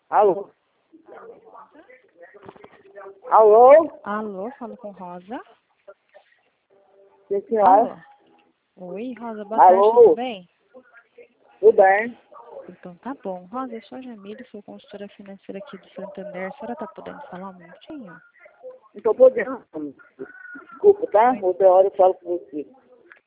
Alô? Alô? Alô, falo com Rosa. Sim, senhora. Alô. Oi, Rosa, boa tarde, Alô? tudo bem? Tudo bem? Então tá bom. Rosa, eu sou a Jamile, sou consultora financeira aqui do Santander. A senhora tá podendo falar um minutinho? Não tô podendo. Desculpa, tá? Outra hora eu falo com você.